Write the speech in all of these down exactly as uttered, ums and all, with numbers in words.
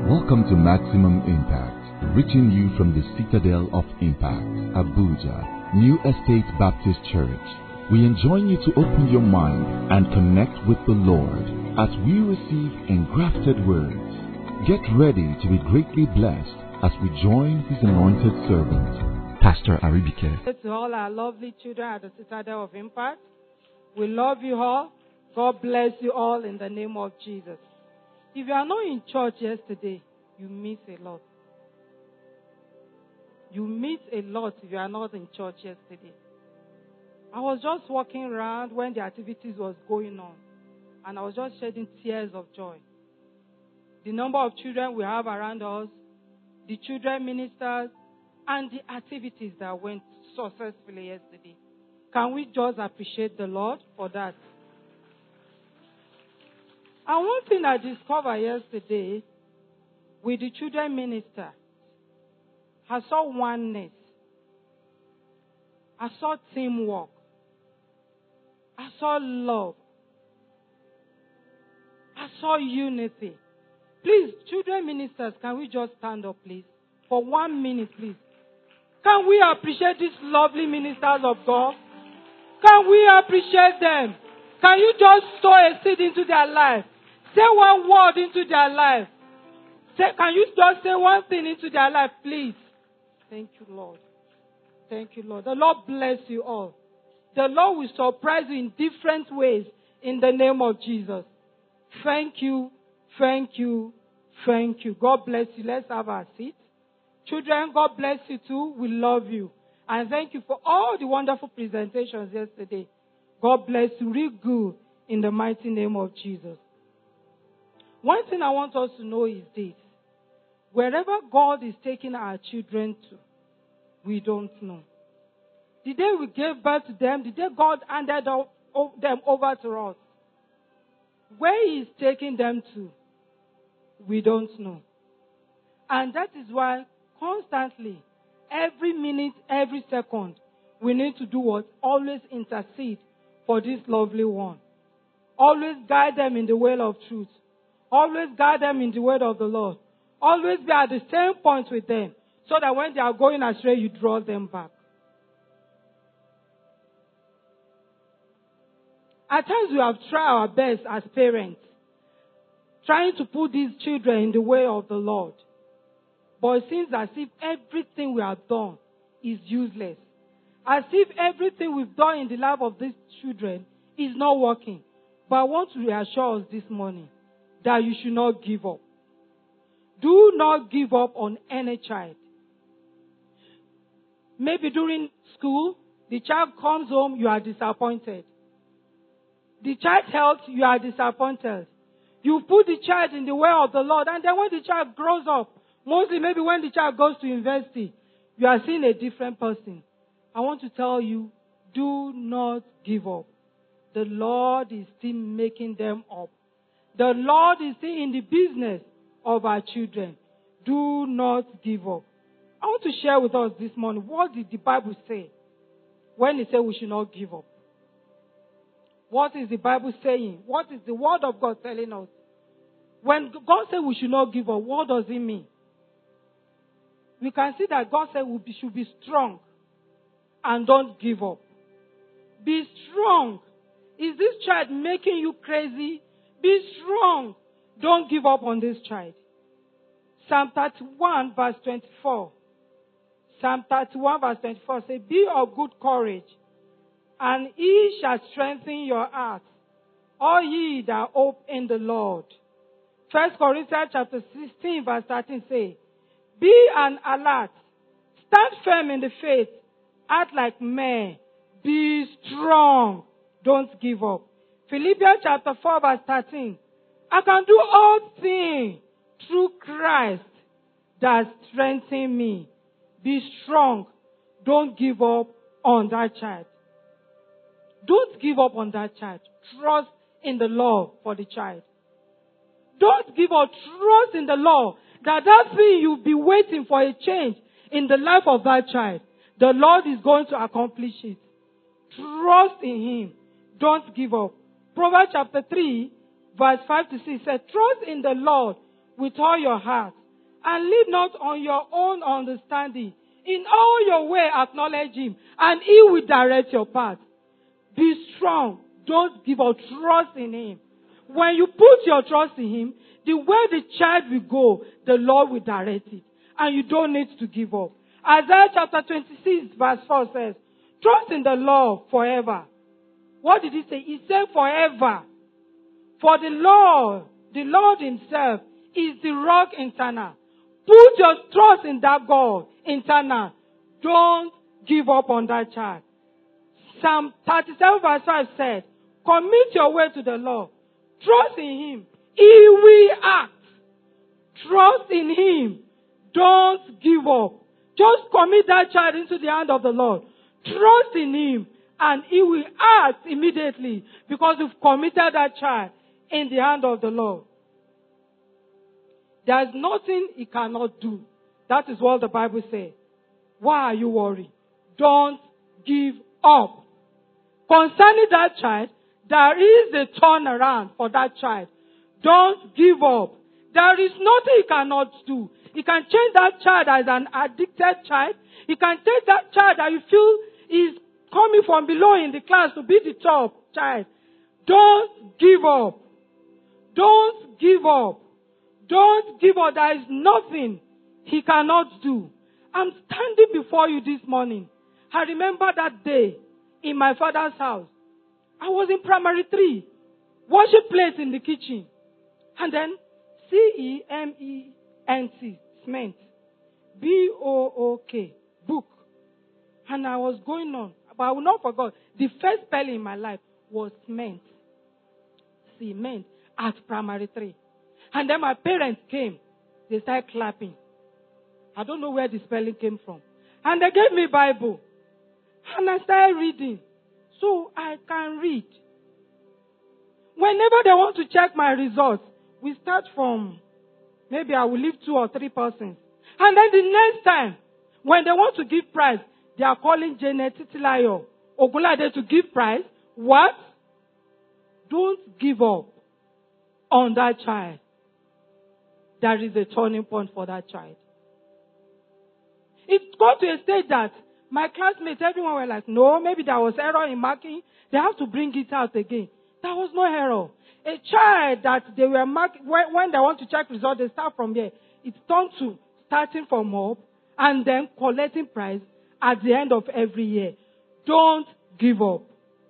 Welcome to Maximum Impact, reaching you from the Citadel of Impact, Abuja, New Estate Baptist Church. We enjoin you to open your mind and connect with the Lord as we receive engrafted words. Get ready to be greatly blessed as we join His anointed servant, Pastor Aribike. To all our lovely children at the Citadel of Impact, we love you all. God bless you all in the name of Jesus. If you are not in church yesterday, you miss a lot. You miss a lot if you are not in church yesterday. I was just walking around when the activities was going on, and I was just shedding tears of joy. The number of children we have around us, the children ministers, and the activities that went successfully yesterday. Can we just appreciate the Lord for that? And one thing I discovered yesterday with the children minister, I saw oneness. I saw teamwork. I saw love. I saw unity. Please, children ministers, can we just stand up, please? For one minute, please. Can we appreciate these lovely ministers of God? Can we appreciate them? Can you just sow a seed into their life? Say one word into their life. Say, can you just say one thing into their life, please? Thank you, Lord. Thank you, Lord. The Lord bless you all. The Lord will surprise you in different ways in the name of Jesus. Thank you, thank you, thank you. God bless you. Let's have our seat. Children, God bless you too. We love you. And thank you for all the wonderful presentations yesterday. God bless you. Real good in the mighty name of Jesus. One thing I want us to know is this. Wherever God is taking our children to, we don't know. The day we gave birth to them, the day God handed them over to us, where He is taking them to, we don't know. And that is why constantly, every minute, every second, we need to do what? Always intercede for this lovely one. Always guide them in the way of truth. Always guide them in the word of the Lord. Always be at the same point with them, so that when they are going astray, you draw them back. At times we have tried our best as parents, trying to put these children in the way of the Lord. But it seems as if everything we have done is useless. As if everything we've done in the life of these children is not working. But I want to reassure us this morning that you should not give up. Do not give up on any child. Maybe during school, the child comes home, you are disappointed. The child's health, you are disappointed. You put the child in the way of the Lord, and then when the child grows up, mostly maybe when the child goes to university, you are seeing a different person. I want to tell you, do not give up. The Lord is still making them up. The Lord is still in the business of our children. Do not give up. I want to share with us this morning, what did the Bible say when it said we should not give up? What is the Bible saying? What is the Word of God telling us? When God said we should not give up, what does it mean? We can see that God said we should be strong and don't give up. Be strong. Is this child making you crazy? Be strong. Don't give up on this child. Psalm thirty-one verse twenty-four. Psalm thirty-one verse twenty-four says, be of good courage, and He shall strengthen your heart, all ye that hope in the Lord. First Corinthians chapter sixteen verse thirteen says, be an alert, stand firm in the faith, act like men, be strong, don't give up. Philippians chapter four verse thirteen, I can do all things through Christ that strengthens me. Be strong. Don't give up on that child. Don't give up on that child. Trust in the Lord for the child. Don't give up. Trust in the Lord that that thing you'll be waiting for a change in the life of that child, the Lord is going to accomplish it. Trust in Him. Don't give up. Proverbs chapter three, verse five to six says, trust in the Lord with all your heart and lean not on your own understanding. In all your way acknowledge him, and he will direct your path. Be strong. Don't give up. Trust in him. When you put your trust in him, the way the child will go, the Lord will direct it. And you don't need to give up. Isaiah chapter twenty-six verse four says, trust in the Lord forever. What did he say? He said forever. For the Lord, the Lord himself is the rock eternal. Put your trust in that God eternal. Don't give up on that child. Psalm thirty-seven verse five said, commit your way to the Lord. Trust in him. He will act. Trust in him. Don't give up. Just commit that child into the hand of the Lord. Trust in him, and he will act immediately because you've committed that child in the hand of the Lord. There is nothing he cannot do. That is what the Bible says. Why are you worried? Don't give up. Concerning that child, there is a turnaround for that child. Don't give up. There is nothing he cannot do. He can change that child as an addicted child. He can take that child that you feel is coming from below in the class to be the top child. Don't give up. Don't give up. Don't give up. There is nothing he cannot do. I'm standing before you this morning. I remember that day in my father's house. I was in primary three. Washing plates in the kitchen. And then C E M E N T, cement. B O O K, book. And I was going on. But I will not forget, the first spelling in my life was cement. Cement at primary three. And then my parents came. They started clapping. I don't know where the spelling came from. And they gave me Bible. And I started reading. So I can read. Whenever they want to check my results, we start from, maybe I will leave two or three persons. And then the next time, when they want to give prize, they are calling Janet Titilayo, Ogunlade to give prize. What? Don't give up on that child. There is a turning point for that child. It got to a stage that my classmates, everyone were like, no, maybe there was error in marking. They have to bring it out again. There was no error. A child that they were marking, when, when they want to check results, they start from here. It's turned to starting from up and then collecting prize at the end of every year. Don't give up.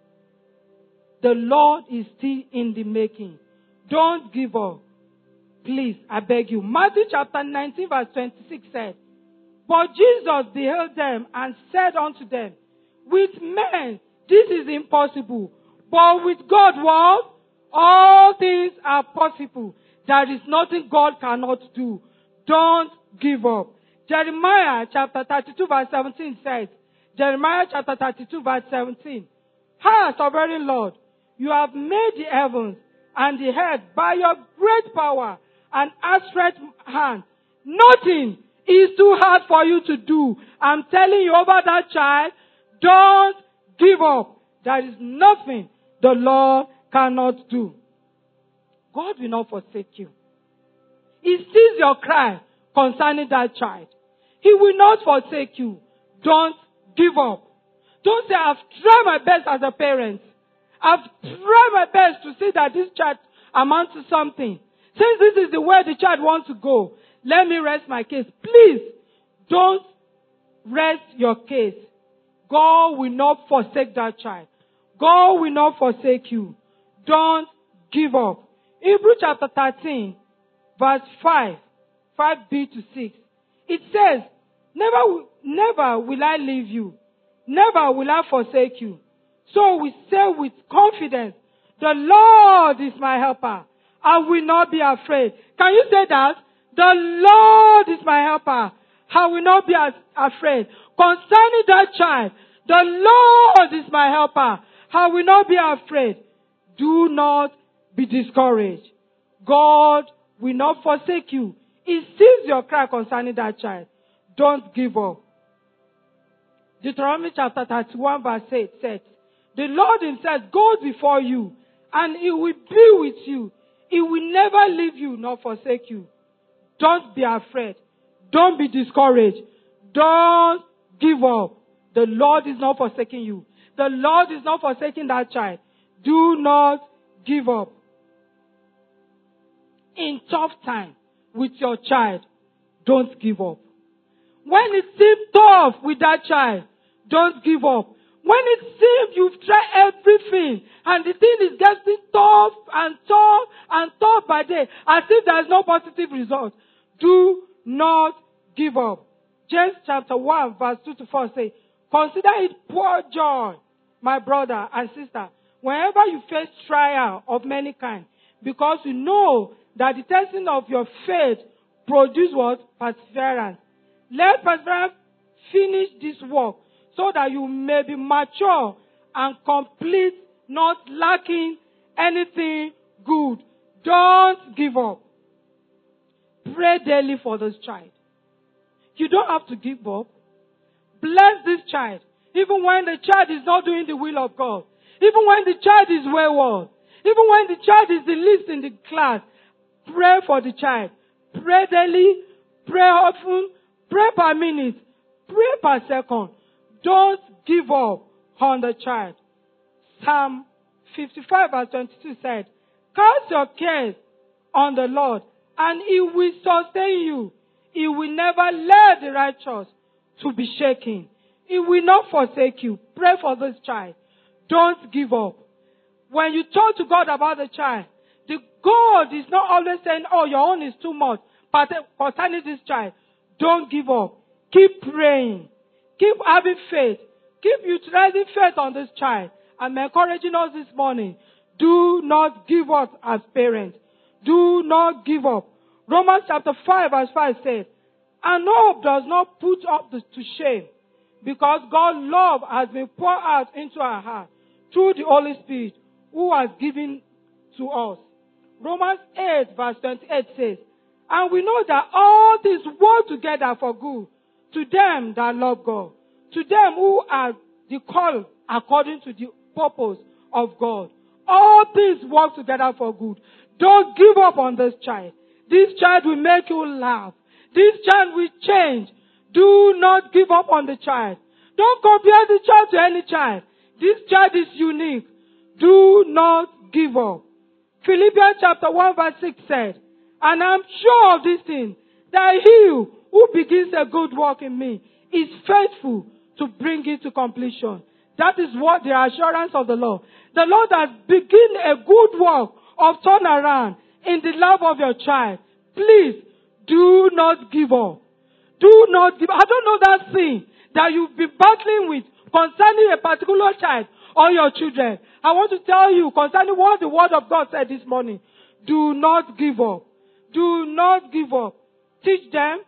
The Lord is still in the making. Don't give up. Please, I beg you. Matthew chapter nineteen verse twenty-six said, but Jesus beheld them and said unto them, with men this is impossible, but with God what? All things are possible. There is nothing God cannot do. Don't give up. Jeremiah chapter thirty-two verse seventeen says, Jeremiah chapter thirty-two verse seventeen, ha, sovereign Lord, you have made the heavens and the earth by your great power and outstretched hand. Nothing is too hard for you to do. I'm telling you over that child, don't give up. There is nothing the Lord cannot do. God will not forsake you. He sees your cry concerning that child. He will not forsake you. Don't give up. Don't say, I've tried my best as a parent. I've tried my best to see that this child amounts to something. Since this is the way the child wants to go, let me rest my case. Please, don't rest your case. God will not forsake that child. God will not forsake you. Don't give up. Hebrews chapter thirteen, verse five, five b to six. It says, never, never will I leave you. Never will I forsake you. So we say with confidence, the Lord is my helper. I will not be afraid. Can you say that? The Lord is my helper. I will not be as afraid. Concerning that child, the Lord is my helper. I will not be afraid. Do not be discouraged. God will not forsake you. He sees your cry concerning that child. Don't give up. Deuteronomy chapter thirty-one verse eight says, the Lord himself goes before you and he will be with you. He will never leave you nor forsake you. Don't be afraid. Don't be discouraged. Don't give up. The Lord is not forsaking you. The Lord is not forsaking that child. Do not give up. In tough time with your child, don't give up. When it seems tough with that child, don't give up. When it seems you've tried everything and the thing is getting tough and tough and tough by day, as if there is no positive result, do not give up. James chapter one verse two to four says, consider it pure joy, my brother and sister, whenever you face trial of many kinds, because you know that the testing of your faith produces what? Perseverance. Let perseverance finish this work so that you may be mature and complete, not lacking anything good. Don't give up. Pray daily for this child. You don't have to give up. Bless this child. Even when the child is not doing the will of God. Even when the child is wayward. Even when the child is the least in the class. Pray for the child. Pray daily. Pray often. Pray per minute. Pray per second. Don't give up on the child. Psalm fifty-five verse twenty-two said, cast your cares on the Lord and He will sustain you. He will never let the righteous to be shaken. He will not forsake you. Pray for this child. Don't give up. When you talk to God about the child, the God is not always saying, oh, your own is too much. But concerning this child, don't give up. Keep praying. Keep having faith. Keep utilizing faith on this child. I'm encouraging us this morning. Do not give up as parents. Do not give up. Romans chapter five verse five says, and hope does not put up to shame, because God's love has been poured out into our heart through the Holy Spirit who has given to us. Romans eight verse twenty-eight says, and we know that all things work together for good to them that love God, to them who are the called according to the purpose of God. All things work together for good. Don't give up on this child. This child will make you laugh. This child will change. Do not give up on the child. Don't compare the child to any child. This child is unique. Do not give up. Philippians chapter one verse six said, and I'm sure of this thing, that he who begins a good work in me is faithful to bring it to completion. That is what the assurance of the Lord. The Lord has begun a good work of turnaround in the life of your child. Please, do not give up. Do not give up. I don't know that thing that you've been battling with concerning a particular child or your children. I want to tell you concerning what the Word of God said this morning. Do not give up. Do not give up. Teach them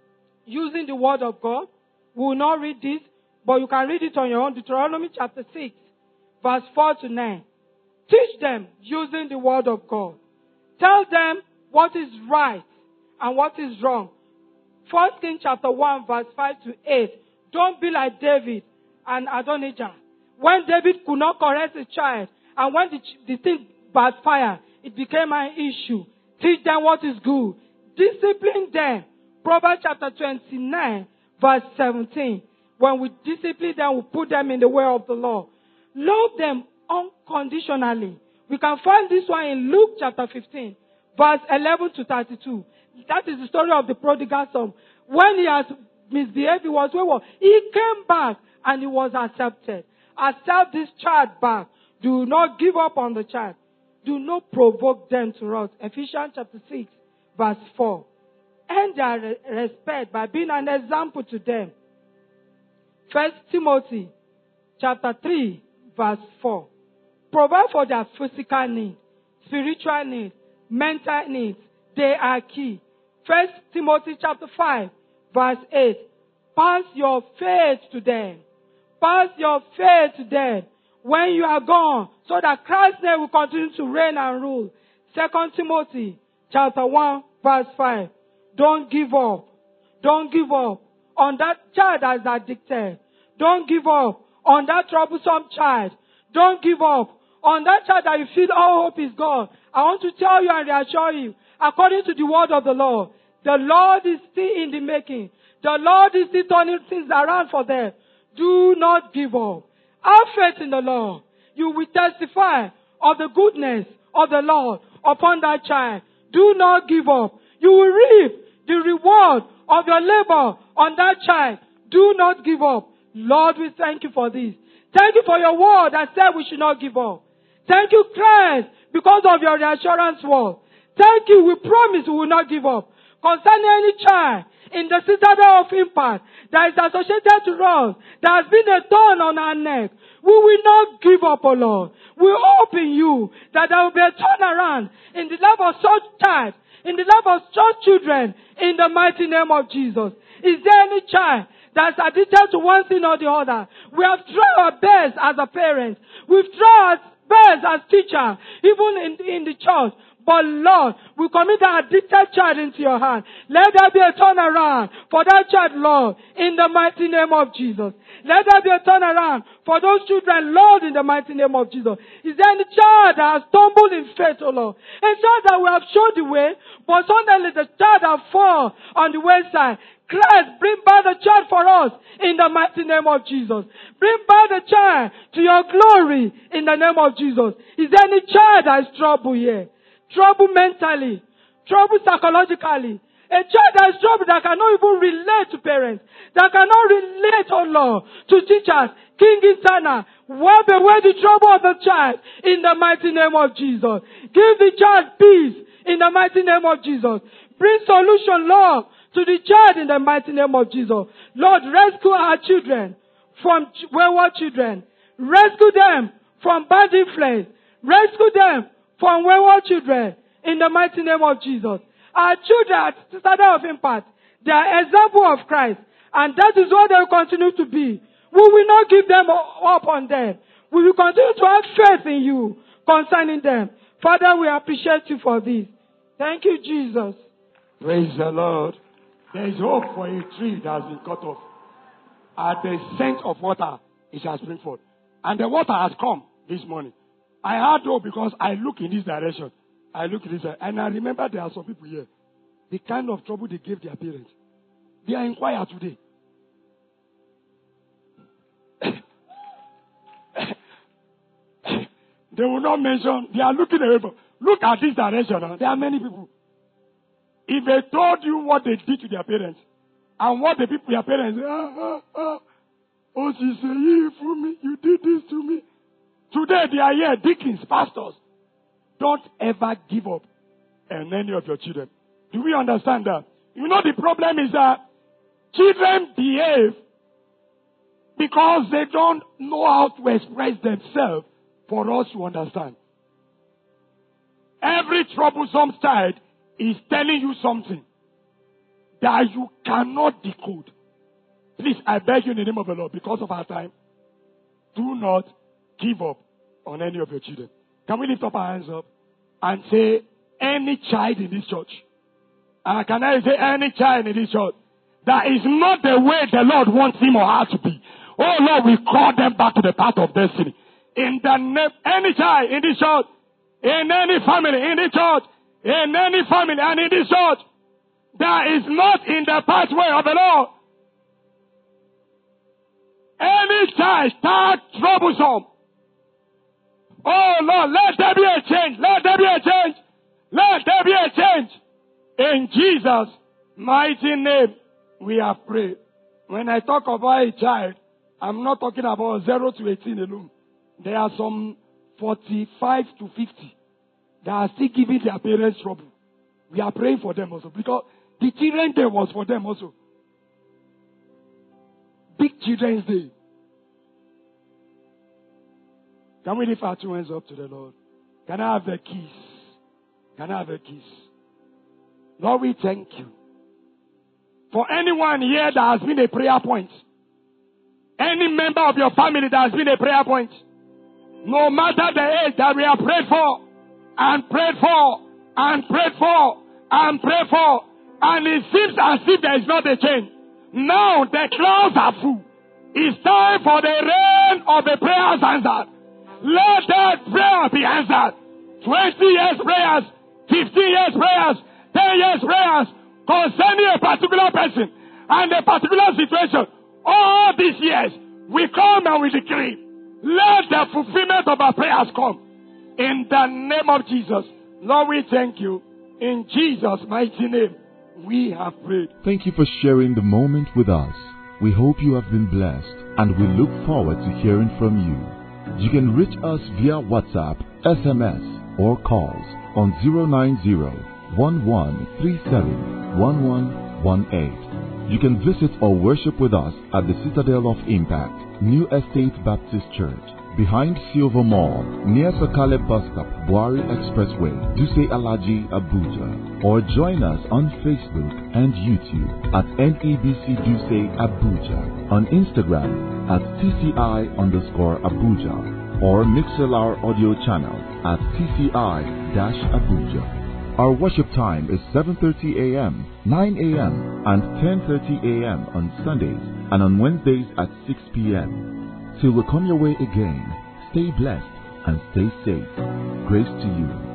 using the Word of God. We will not read this, but you can read it on your own. Deuteronomy chapter six, verse four to nine. Teach them using the Word of God. Tell them what is right and what is wrong. First Kings chapter one, verse five to eight. Don't be like David and Adonijah. When David could not correct his child, and when the, the thing backfired, it became an issue. Teach them what is good. Discipline them. Proverbs chapter twenty-nine, verse seventeen. When we discipline them, we put them in the way of the Lord. Love them unconditionally. We can find this one in Luke chapter fifteen, verse eleven to thirty-two. That is the story of the prodigal son. When he has misbehaved, he was wayward. He came back and he was accepted. Accept this child back. Do not give up on the child. Do not provoke them to wrath. Ephesians chapter six, verse four. Earn their re- respect by being an example to them. First Timothy chapter three, verse four. Provide for their physical needs, spiritual needs, mental needs. They are key. First Timothy chapter five, verse eight. Pass your faith to them. Pass your faith to them when you are gone, so that Christ's name will continue to reign and rule. Second Timothy chapter one, verse five. Don't give up. Don't give up on that child that is addicted. Don't give up on that troublesome child. Don't give up on that child that you feel all hope is gone. I want to tell you and reassure you, according to the word of the Lord, The Lord is still in the making. The Lord is still turning things around for them. Do not give up. Have faith in the Lord. You will testify of the goodness of the Lord upon that child. Do not give up. You will reap the reward of your labor on that child. Do not give up. Lord, we thank you for this. Thank you for your word that said we should not give up. Thank you, Christ, because of your reassurance word. Thank you, we promise we will not give up. Concerning any child in the citadel of impact that is associated to us, that has been a thorn on our neck, we will not give up, O Lord. We hope in you that there will be a turnaround in the life of such child, in the life of such children, in the mighty name of Jesus. Is there any child that's addicted to one thing or the other? We have tried our best as a parent. We've tried our best as teacher, even in, in the church. But Lord, we commit that addicted child into your hand. Let there be a turnaround for that child, Lord, in the mighty name of Jesus. Let there be a turnaround for those children, Lord, in the mighty name of Jesus. Is there any child that has stumbled in faith, O Lord? A child that we have shown the way, but suddenly the child has fallen on the wayside. Christ, bring back the child for us in the mighty name of Jesus. Bring back the child to your glory in the name of Jesus. Is there any child that is trouble here? Trouble mentally, trouble psychologically. A child that is trouble that cannot even relate to parents, that cannot relate, oh Lord, to teachers. King Eternal, wipe away the trouble of the child in the mighty name of Jesus. Give the child peace in the mighty name of Jesus. Bring solution, Lord, to the child in the mighty name of Jesus. Lord, rescue our children from wayward children. Rescue them from bad influence. Rescue them from wayward children in the mighty name of Jesus. Our children at the Citadel of Impact, they are example of Christ, and that is what they will continue to be. We will not give them up on them. We will continue to have faith in you concerning them. Father, we appreciate you for this. Thank you, Jesus. Praise the Lord. There is hope for a tree that has been cut off. At the scent of water, it shall spring forth. And the water has come this morning. I had hope because I look in this direction. I look in this direction. And I remember there are some people here. The kind of trouble they gave their parents. They are in choir today. They will not mention. They are looking away. But look at this direction. Huh? There are many people. If they told you what they did to their parents, and what the people, their parents, ah, ah, ah, oh, she said, you for me, you did this to me. Today they are here, deacons, pastors. Don't ever give up on any of your children. Do we understand that? You know the problem is that children behave because they don't know how to express themselves for us to understand. Every troublesome child is telling you something that you cannot decode. Please, I beg you in the name of the Lord, because of our time, do not give up on any of your children. Can we lift up our hands up and say, any child in this church, uh, can I say any child in this church that is not the way the Lord wants him or her to be? Oh Lord, we call them back to the path of destiny. In the name, any child in this church, in any family in this church, in any family and in this church that is not in the pathway of the Lord, any child start troublesome. Oh Lord, let there be a change. Let there be a change. Let there be a change. In Jesus' mighty name, we have prayed. When I talk about a child, I'm not talking about zero to eighteen alone. There are some forty-five to fifty that are still giving their parents trouble. We are praying for them also, because the Children's Day was for them also. Big Children's Day. Can we lift our two hands up to the Lord? Can I have the keys? Can I have the keys? Lord, we thank you. For anyone here that has been a prayer point, any member of your family that has been a prayer point, no matter the age that we have prayed for, and prayed for, and prayed for, and prayed for, and it seems as if there is not a change. Now the clouds are full. It's time for the rain of the prayers answered. Let that prayer be answered. Twenty years prayers, fifteen years prayers, ten years prayers. concerning a particular person and a particular situation, all these years, we come and we decree, let the fulfillment of our prayers come. In the name of Jesus. Lord, we thank you. In Jesus' mighty name, we have prayed. Thank you for sharing the moment with us. We hope you have been blessed, and we look forward to hearing from you. You can reach us via WhatsApp, S M S, or calls on zero nine zero, one one three seven, one one one eight. You can visit or worship with us at the Citadel of Impact, New Estate Baptist Church, behind Silver Mall, near Sakale Bus Stop, Buari Expressway, Duse Alaji, Abuja. Or join us on Facebook and YouTube at N E B C Duse Abuja, on Instagram at T C I underscore Abuja, or Mixelar audio channel at T C I-Abuja. Our worship time is seven thirty a.m., nine a.m., and ten thirty a.m. on Sundays, and on Wednesdays at six p.m. Till we come your way again, stay blessed and stay safe. Grace to you.